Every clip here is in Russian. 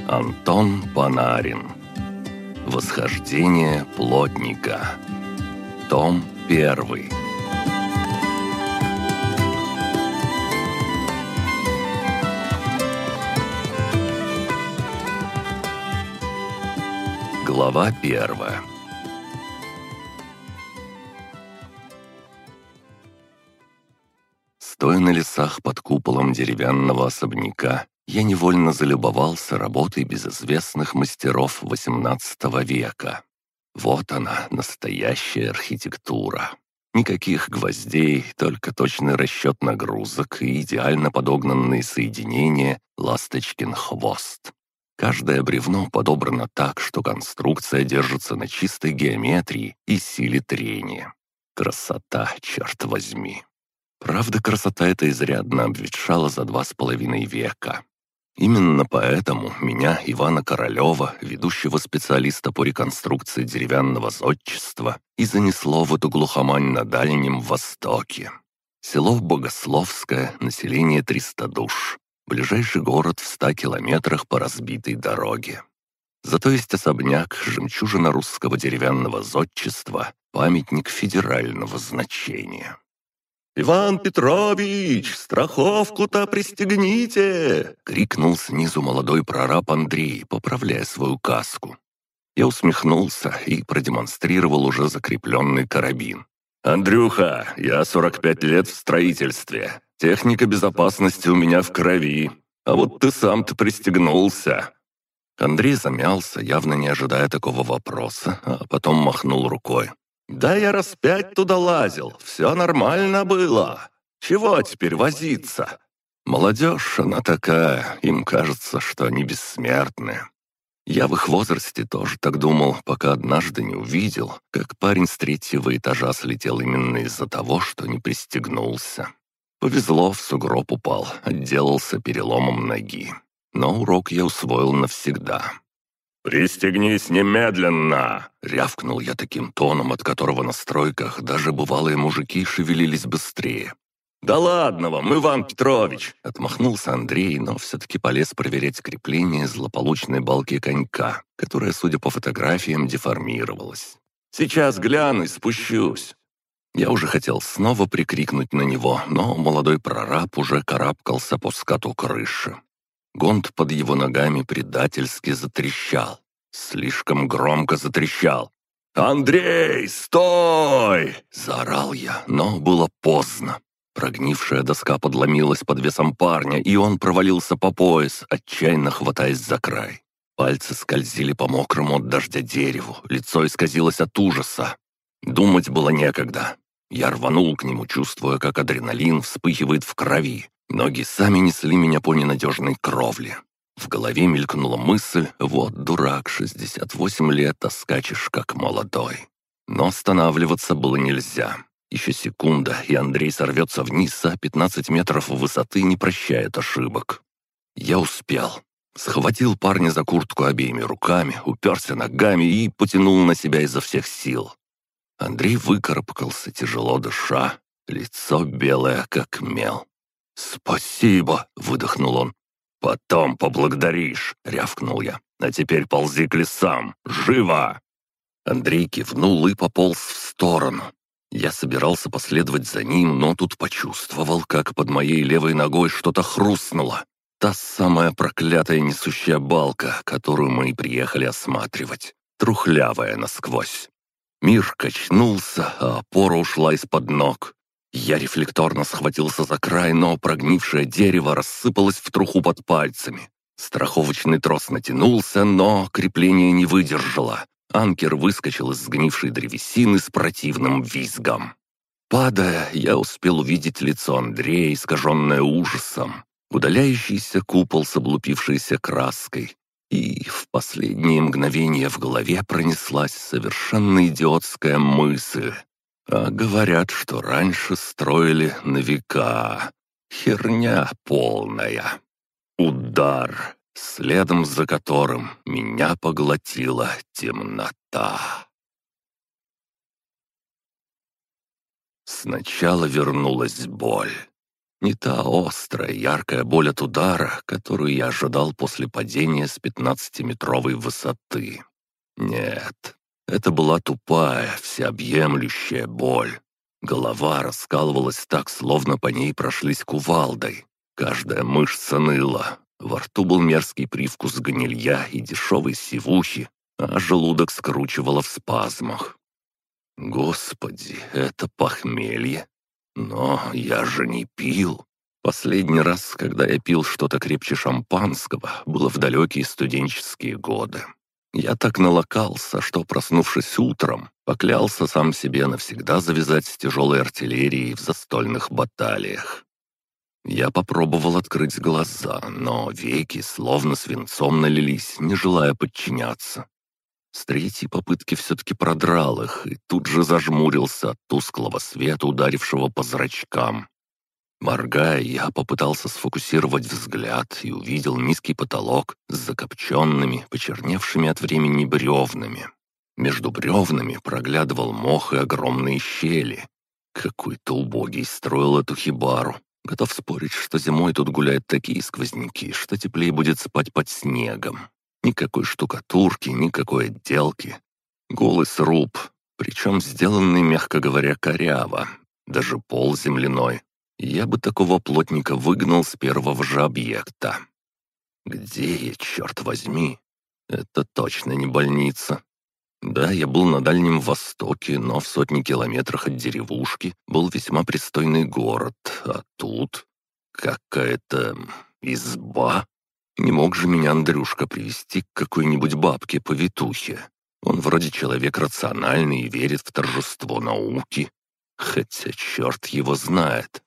Антон Панарин. Восхождение плотника. Том 1. Глава 1. Стоя на лесах под куполом деревянного особняка, я невольно залюбовался работой безызвестных мастеров XVIII века. Вот она, настоящая архитектура. Никаких гвоздей, только точный расчет нагрузок и идеально подогнанные соединения «Ласточкин хвост». Каждое бревно подобрано так, что конструкция держится на чистой геометрии и силе трения. Красота, черт возьми. Правда, красота эта изрядно обветшала за 2,5 века. Именно поэтому меня, Ивана Королева, ведущего специалиста по реконструкции деревянного зодчества, и занесло в эту глухомань на Дальнем Востоке. Село Богословское, население 300 душ. Ближайший город в 100 километрах по разбитой дороге. Зато есть особняк, жемчужина русского деревянного зодчества, памятник федерального значения. «Иван Петрович, страховку-то пристегните!» — крикнул снизу молодой прораб Андрей, поправляя свою каску. Я усмехнулся и продемонстрировал уже закрепленный карабин. «Андрюха, я 45 лет в строительстве. Техника безопасности у меня в крови. А вот ты сам-то пристегнулся». Андрей замялся, явно не ожидая такого вопроса, а потом махнул рукой. «Да я раз 5 туда лазил, все нормально было. Чего теперь возиться?» Молодежь, она такая, им кажется, что они бессмертны. Я в их возрасте тоже так думал, пока однажды не увидел, как парень с 3-го этажа слетел именно из-за того, что не пристегнулся. Повезло, в сугроб упал, отделался переломом ноги. Но урок я усвоил навсегда. «Пристегнись немедленно!» — рявкнул я таким тоном, от которого на стройках даже бывалые мужики шевелились быстрее. «Да ладно вам, Иван Петрович!» — отмахнулся Андрей, но все-таки полез проверять крепление злополучной балки конька, которая, судя по фотографиям, деформировалась. «Сейчас гляну и спущусь». Я уже хотел снова прикрикнуть на него, но молодой прораб уже карабкался по скату крыши. Гонт под его ногами предательски затрещал. Слишком громко затрещал. «Андрей, стой!» — заорал я, но было поздно. Прогнившая доска подломилась под весом парня, и он провалился по пояс, отчаянно хватаясь за край. Пальцы скользили по мокрому от дождя дереву, лицо исказилось от ужаса. Думать было некогда. Я рванул к нему, чувствуя, как адреналин вспыхивает в крови. Ноги сами несли меня по ненадежной кровле. В голове мелькнула мысль: вот дурак, 68 лет, а скачешь как молодой. Но останавливаться было нельзя. Еще секунда, и Андрей сорвется вниз, а 15 метров высоты не прощает ошибок. Я успел. Схватил парня за куртку обеими руками, уперся ногами и потянул на себя изо всех сил. Андрей выкарабкался, тяжело дыша, лицо белое, как мел. «Спасибо!» — выдохнул он. «Потом поблагодаришь!» — рявкнул я. «А теперь ползи к лесам! Живо!» Андрей кивнул и пополз в сторону. Я собирался последовать за ним, но тут почувствовал, как под моей левой ногой что-то хрустнуло. Та самая проклятая несущая балка, которую мы и приехали осматривать. Трухлявая насквозь. Мир качнулся, а опора ушла из-под ног. Я рефлекторно схватился за край, но прогнившее дерево рассыпалось в труху под пальцами. Страховочный трос натянулся, но крепление не выдержало. Анкер выскочил из сгнившей древесины с противным визгом. Падая, я успел увидеть лицо Андрея, искаженное ужасом, удаляющийся купол с облупившейся краской. И в последние мгновения в голове пронеслась совершенно идиотская мысль. А говорят, что раньше строили на века. Херня полная. Удар, следом за которым меня поглотила темнота. Сначала вернулась боль. Не та острая, яркая боль от удара, которую я ожидал после падения с 15-метровой высоты. Нет, это была тупая, всеобъемлющая боль. Голова раскалывалась так, словно по ней прошлись кувалдой. Каждая мышца ныла. Во рту был мерзкий привкус гнилья и дешевой сивухи, а желудок скручивало в спазмах. Господи, это похмелье. Но я же не пил. Последний раз, когда я пил что-то крепче шампанского, было в далекие студенческие годы. Я так налокался, что, проснувшись утром, поклялся сам себе навсегда завязать с тяжелой артиллерией в застольных баталиях. Я попробовал открыть глаза, но веки словно свинцом налились, не желая подчиняться. С третьей попытки все-таки продрал их и тут же зажмурился от тусклого света, ударившего по зрачкам. Моргая, я попытался сфокусировать взгляд и увидел низкий потолок с закопченными, почерневшими от времени бревнами. Между бревнами проглядывал мох и огромные щели. Какой-то убогий строил эту хибару. Готов спорить, что зимой тут гуляют такие сквозняки, что теплее будет спать под снегом. Никакой штукатурки, никакой отделки. Голый сруб, причем сделанный, мягко говоря, коряво. Даже пол земляной. Я бы такого плотника выгнал с первого же объекта. Где я, черт возьми? Это точно не больница. Да, я был на Дальнем Востоке, но в сотни километрах от деревушки был весьма пристойный город, а тут какая-то изба. Не мог же меня Андрюшка привести к какой-нибудь бабке-повитухе. Он вроде человек рациональный и верит в торжество науки. Хотя черт его знает.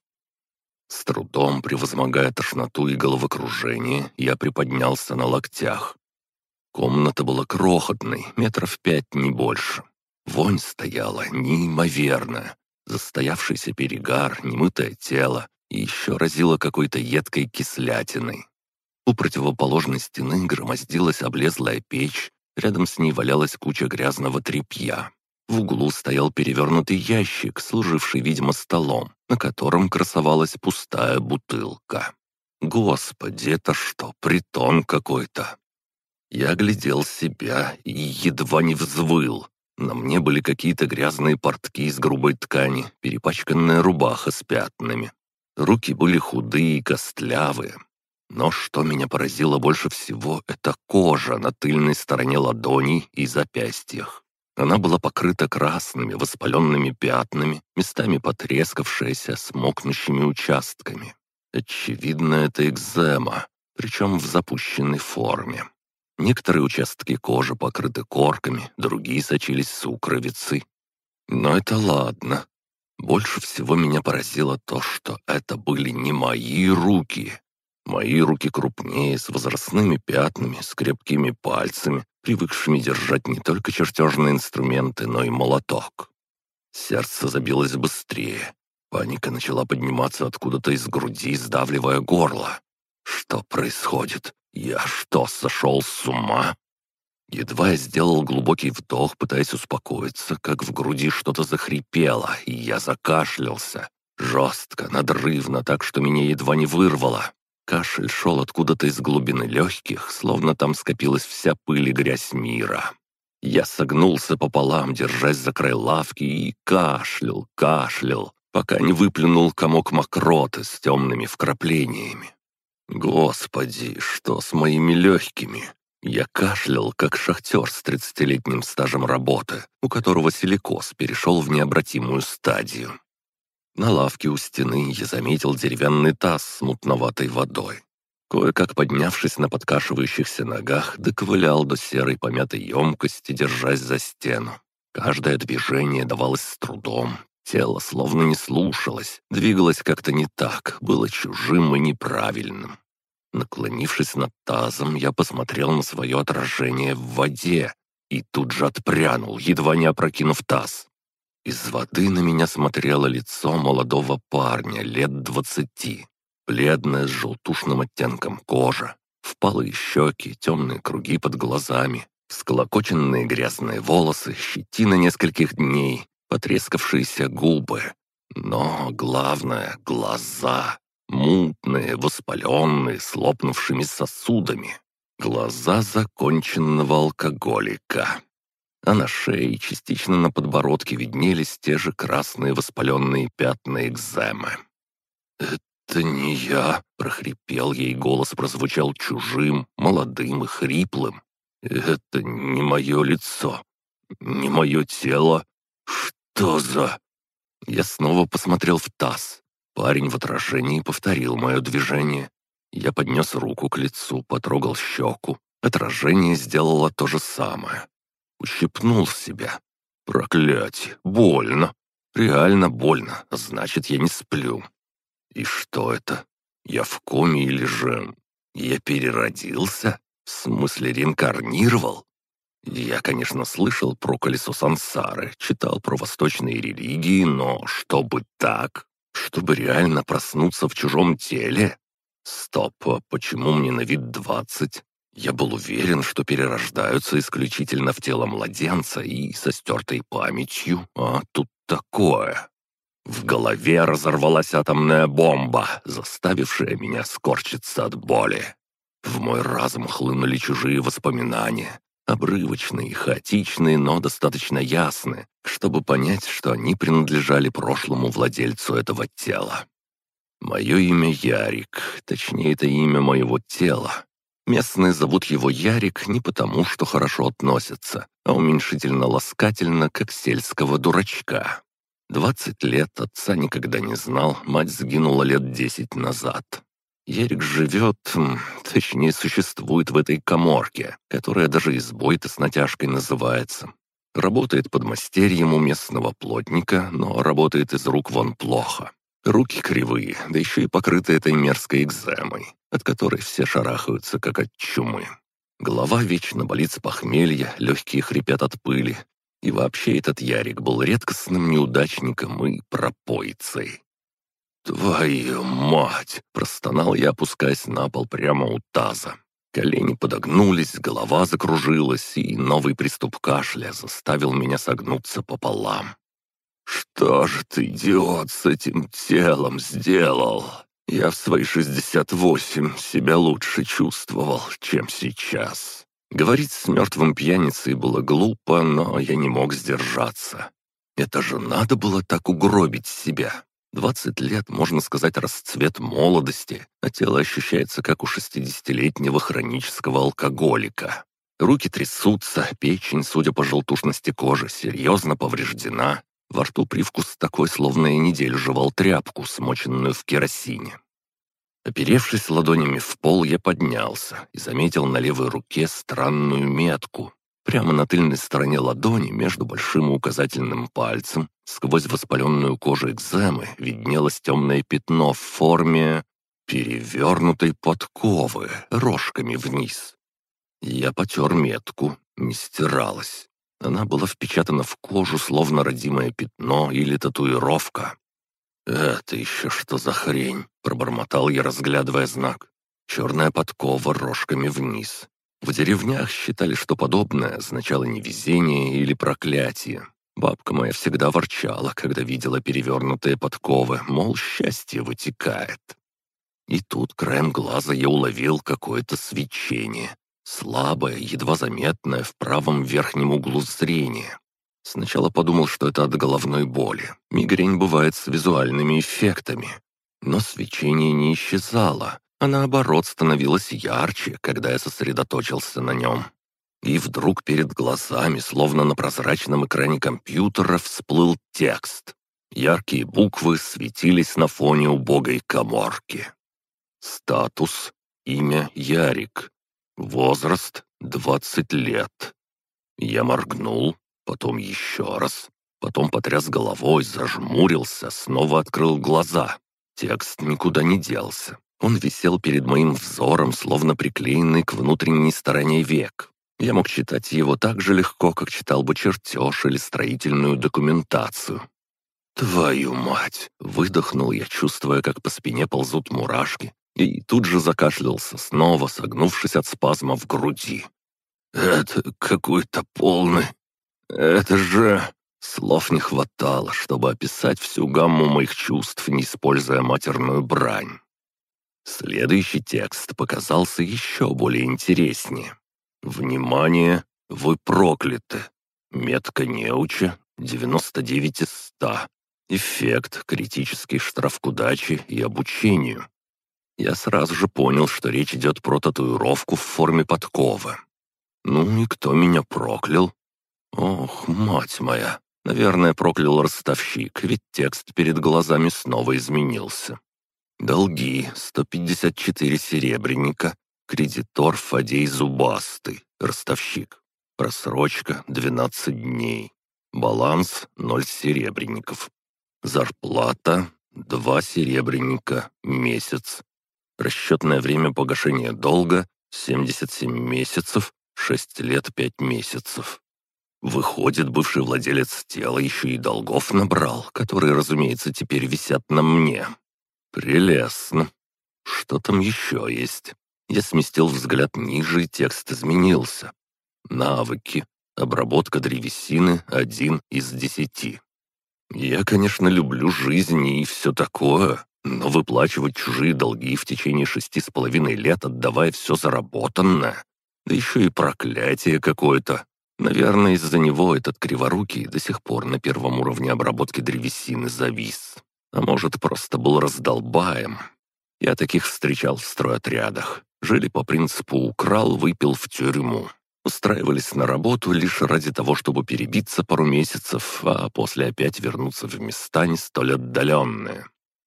С трудом, превозмогая тошноту и головокружение, я приподнялся на локтях. Комната была крохотной, 5 метров, не больше. Вонь стояла неимоверная. Застоявшийся перегар, немытое тело и еще разило какой-то едкой кислятиной. У противоположной стены громоздилась облезлая печь, рядом с ней валялась куча грязного тряпья. В углу стоял перевернутый ящик, служивший, видимо, столом, на котором красовалась пустая бутылка. Господи, это что, притон какой-то? Я глядел себя и едва не взвыл. На мне были какие-то грязные портки из грубой ткани, перепачканная рубаха с пятнами. Руки были худые и костлявые. Но что меня поразило больше всего, это кожа на тыльной стороне ладоней и запястьях. Она была покрыта красными воспаленными пятнами, местами потрескавшаяся с мокнущими участками. Очевидно, это экзема, причем в запущенной форме. Некоторые участки кожи покрыты корками, другие сочились сукровицей. Но это ладно. Больше всего меня поразило то, что это были не мои руки. Мои руки крупнее, с возрастными пятнами, с крепкими пальцами, привыкшими держать не только чертежные инструменты, но и молоток. Сердце забилось быстрее. Паника начала подниматься откуда-то из груди, сдавливая горло. Что происходит? Я что, сошел с ума? Едва я сделал глубокий вдох, пытаясь успокоиться, как в груди что-то захрипело, и я закашлялся. Жестко, надрывно, так что меня едва не вырвало. Кашель шел откуда-то из глубины легких, словно там скопилась вся пыль и грязь мира. Я согнулся пополам, держась за край лавки, и кашлял, пока не выплюнул комок мокроты с темными вкраплениями. Господи, что с моими легкими? Я кашлял, как шахтер с 30-летним стажем работы, у которого силикоз перешел в необратимую стадию. На лавке у стены я заметил деревянный таз с мутноватой водой. Кое-как поднявшись на подкашивающихся ногах, доковылял до серой помятой емкости, держась за стену. Каждое движение давалось с трудом. Тело словно не слушалось, двигалось как-то не так, было чужим и неправильным. Наклонившись над тазом, я посмотрел на свое отражение в воде и тут же отпрянул, едва не опрокинув таз. Из воды на меня смотрело лицо молодого парня лет 20. Бледная с желтушным оттенком кожа, впалые щеки, темные круги под глазами, всклокоченные грязные волосы, щетина нескольких дней, потрескавшиеся губы. Но главное — глаза. Мутные, воспаленные, с лопнувшими сосудами. Глаза законченного алкоголика. А на шее, частично на подбородке, виднелись те же красные воспаленные пятна экземы. «Это не я», — прохрипел ей, голос прозвучал чужим, молодым и хриплым. «Это не мое лицо, не мое тело. Что за...» Я снова посмотрел в таз. Парень в отражении повторил мое движение. Я поднес руку к лицу, потрогал щеку. Отражение сделало то же самое. Ущипнул себя. Проклятие, больно. Реально больно, а значит, я не сплю. И что это? Я в коме или же... Я переродился? В смысле, реинкарнировал? Я, конечно, слышал про колесо сансары, читал про восточные религии, но чтобы так? Чтобы реально проснуться в чужом теле? Стоп, а почему мне на вид 20? Я был уверен, что перерождаются исключительно в тело младенца и со стертой памятью, а тут такое. В голове разорвалась атомная бомба, заставившая меня скорчиться от боли. В мой разум хлынули чужие воспоминания, обрывочные, хаотичные, но достаточно ясные, чтобы понять, что они принадлежали прошлому владельцу этого тела. Мое имя Ярик, точнее, это имя моего тела. Местные зовут его Ярик не потому, что хорошо относятся, а уменьшительно-ласкательно, как сельского дурачка. 20 лет отца никогда не знал, мать сгинула лет 10 назад. Ярик живет, точнее, существует в этой каморке, которая даже избой-то с натяжкой называется. Работает подмастерьем у местного плотника, но работает из рук вон плохо. Руки кривые, да еще и покрыты этой мерзкой экземой, от которой все шарахаются, как от чумы. Голова вечно болит с похмелья, легкие хрипят от пыли. И вообще этот Ярик был редкостным неудачником и пропойцей. «Твою мать!» — простонал я, опускаясь на пол прямо у таза. Колени подогнулись, голова закружилась, и новый приступ кашля заставил меня согнуться пополам. «Что же ты, идиот, с этим телом сделал? Я в свои 68 себя лучше чувствовал, чем сейчас». Говорить с мертвым пьяницей было глупо, но я не мог сдержаться. Это же надо было так угробить себя. 20 лет, можно сказать, расцвет молодости, а тело ощущается, как у 60-летнего хронического алкоголика. Руки трясутся, печень, судя по желтушности кожи, серьезно повреждена. Во рту привкус такой, словно я неделю жевал тряпку, смоченную в керосине. Оперевшись ладонями в пол, я поднялся и заметил на левой руке странную метку. Прямо на тыльной стороне ладони, между большим и указательным пальцем, сквозь воспаленную кожу экземы, виднелось темное пятно в форме перевернутой подковы, рожками вниз. Я потер метку, не стиралась. Она была впечатана в кожу, словно родимое пятно или татуировка. «Это еще что за хрень?» — пробормотал я, разглядывая знак. Черная подкова рожками вниз. В деревнях считали, что подобное означало невезение или проклятие. Бабка моя всегда ворчала, когда видела перевернутые подковы, мол, счастье вытекает. И тут краем глаза я уловил какое-то свечение. Слабое, едва заметное в правом верхнем углу зрения. Сначала подумал, что это от головной боли. Мигрень бывает с визуальными эффектами. Но свечение не исчезало, а наоборот становилось ярче, когда я сосредоточился на нем. И вдруг перед глазами, словно на прозрачном экране компьютера, всплыл текст. Яркие буквы светились на фоне убогой каморки. Статус: имя Ярик. Возраст: 20 лет. Я моргнул, потом еще раз, потом потряс головой, зажмурился, снова открыл глаза. Текст никуда не делся. Он висел перед моим взором, словно приклеенный к внутренней стороне век. Я мог читать его так же легко, как читал бы чертеж или строительную документацию. «Твою мать!» — выдохнул я, чувствуя, как по спине ползут мурашки, и тут же закашлялся, снова согнувшись от спазма в груди. «Это какой-то полный... Это же...» Слов не хватало, чтобы описать всю гамму моих чувств, не используя матерную брань. Следующий текст показался еще более интереснее. «Внимание! Вы прокляты! Метка неуча 99 из 100. Эффект — критический штраф к удаче и обучению». Я сразу же понял, что речь идет про татуировку в форме подковы. Ну и кто меня проклял? Ох, мать моя! Наверное, проклял ростовщик, ведь текст перед глазами снова изменился. Долги — 154 серебряника. Кредитор Фадей Зубастый, ростовщик. Просрочка — 12 дней. Баланс — 0 серебряников. Зарплата — 2 серебряника, месяц. Расчетное время погашения долга — 77 месяцев, 6 лет 5 месяцев. Выходит, бывший владелец тела еще и долгов набрал, которые, разумеется, теперь висят на мне. Прелестно. Что там еще есть? Я сместил взгляд ниже, и текст изменился. Навыки. Обработка древесины — 1 из 10. Я, конечно, люблю жизнь и все такое, но выплачивать чужие долги в течение 6,5 лет, отдавая все заработанное, да еще и проклятие какое-то. Наверное, из-за него этот криворукий до сих пор на первом уровне обработки древесины завис. А может, просто был раздолбаем. Я таких встречал в стройотрядах. Жили по принципу «украл, выпил в тюрьму». Устраивались на работу лишь ради того, чтобы перебиться пару месяцев, а после опять вернуться в места не столь отдаленные.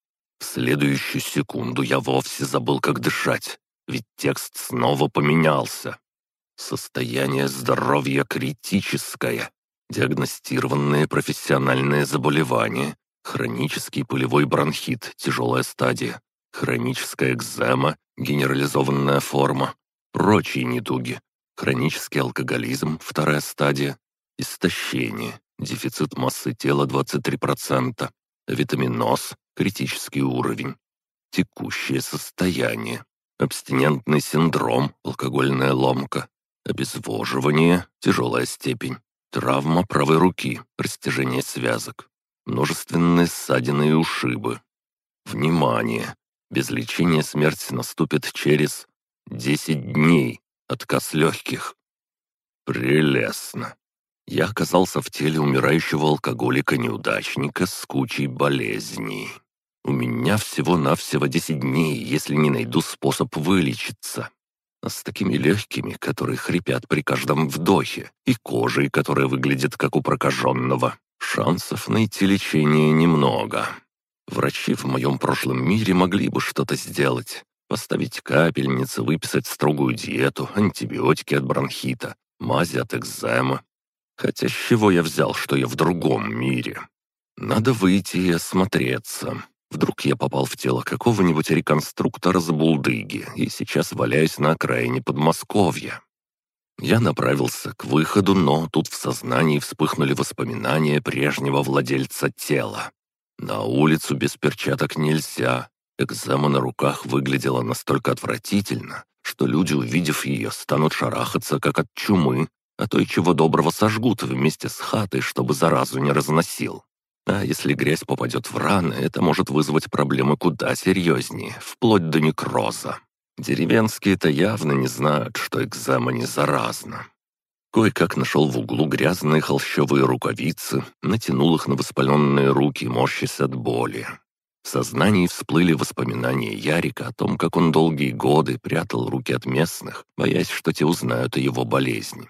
В следующую секунду я вовсе забыл, как дышать, ведь текст снова поменялся. Состояние здоровья критическое. Диагностированные профессиональные заболевания. Хронический пылевой бронхит, тяжелая стадия. Хроническая экзема, генерализованная форма. Прочие недуги. Хронический алкоголизм, вторая стадия. Истощение. Дефицит массы тела 23%. Витаминоз, критический уровень. Текущее состояние. Абстинентный синдром, алкогольная ломка. Обезвоживание, тяжелая степень. Травма правой руки, растяжение связок. Множественные ссадины и ушибы. Внимание! Без лечения смерть наступит через 10 дней. Отказ легких. Прелестно. Я оказался в теле умирающего алкоголика-неудачника с кучей болезней. У меня всего-навсего 10 дней, если не найду способ вылечиться. А с такими легкими, которые хрипят при каждом вдохе, и кожей, которая выглядит как у прокаженного, шансов найти лечение немного. Врачи в моем прошлом мире могли бы что-то сделать. Поставить капельницы, выписать строгую диету, антибиотики от бронхита, мази от экземы. Хотя с чего я взял, что я в другом мире? Надо выйти и осмотреться. Вдруг я попал в тело какого-нибудь реконструктора с булдыги и сейчас валяюсь на окраине Подмосковья. Я направился к выходу, но тут в сознании вспыхнули воспоминания прежнего владельца тела. На улицу без перчаток нельзя. Экзема на руках выглядела настолько отвратительно, что люди, увидев ее, станут шарахаться, как от чумы, а то и чего доброго сожгут вместе с хатой, чтобы заразу не разносил. А если грязь попадет в раны, это может вызвать проблемы куда серьезнее, вплоть до некроза. Деревенские-то явно не знают, что экзема не заразна. Кое-как нашел в углу грязные холщовые рукавицы, натянул их на воспаленные руки, морщась от боли. В сознании всплыли воспоминания Ярика о том, как он долгие годы прятал руки от местных, боясь, что те узнают о его болезни.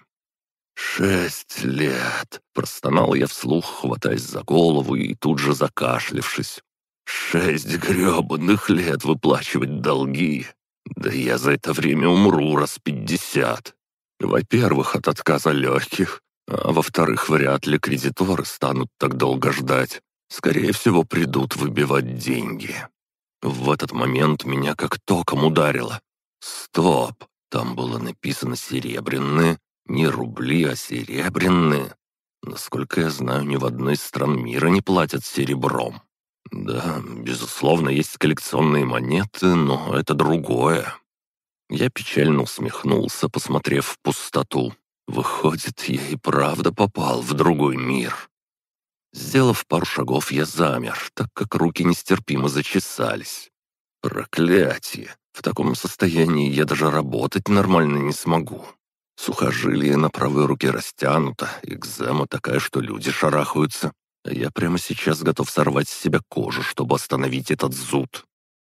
6 лет!» — простонал я вслух, хватаясь за голову и тут же закашлявшись. 6 грёбаных лет выплачивать долги! Да я за это время умру раз 50. Во-первых, от отказа легких, а во-вторых, вряд ли кредиторы станут так долго ждать. Скорее всего, придут выбивать деньги. В этот момент меня как током ударило. Стоп! Там было написано «серебряные». Не рубли, а серебряные. Насколько я знаю, ни в одной из стран мира не платят серебром. Да, безусловно, есть коллекционные монеты, но это другое. Я печально усмехнулся, посмотрев в пустоту. Выходит, я и правда попал в другой мир. Сделав пару шагов, я замер, так как руки нестерпимо зачесались. Проклятие! В таком состоянии я даже работать нормально не смогу. Сухожилие на правой руке растянуто, экзема такая, что люди шарахаются. А я прямо сейчас готов сорвать с себя кожу, чтобы остановить этот зуд.